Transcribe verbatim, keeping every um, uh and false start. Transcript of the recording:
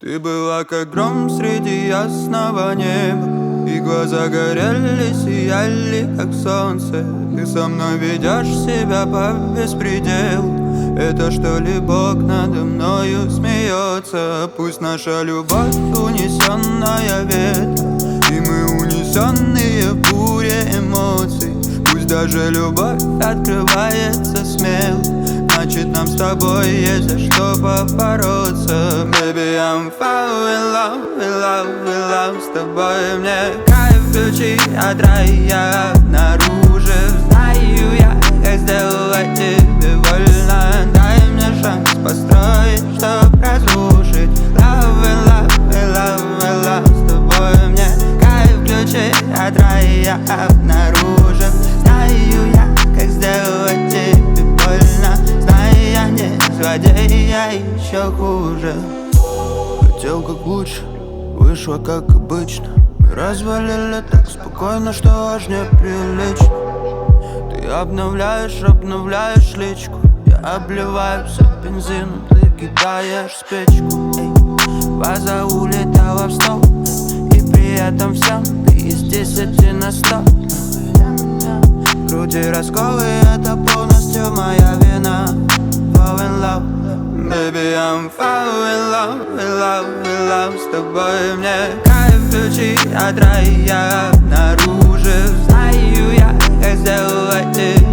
Ты была как гром среди ясного неба, и глаза горели, сияли, как солнце. Ты со мной ведешь себя по беспределу. Это что ли Бог надо мною смеется? Пусть наша любовь унесенная ветром, и мы унесенные в буре эмоций. Пусть даже любовь открывается смело, значит нам с тобой есть за что побороться. Baby, I'm fall in love, in love, in love с тобой. Мне кайф ключи от рая обнаружив. Знаю я, как сделать тебе больно. Дай мне шанс построить, чтоб разрушить. Love in love, in love, in love с тобой. Мне кайф ключи от рая обнаружив. Знаю я, как сделать тебе больно. Знаю я не злодей, я еще хуже. Хотел как лучше, вышло как обычно. Мы развалили так спокойно, что аж неприлично. Ты обновляешь, обновляешь личку. Я обливаюсь бензином, ты кидаешь спичку. Эй, ваза улетала в стол, и при этом всем ты из десяти на сто. Груди расколы, это полностью моя вина. Fall in love, baby, I'm fall in love, in love, in love с тобой. Мне кайф ключи от рая обнаружив. Знаю я, как сделать тебе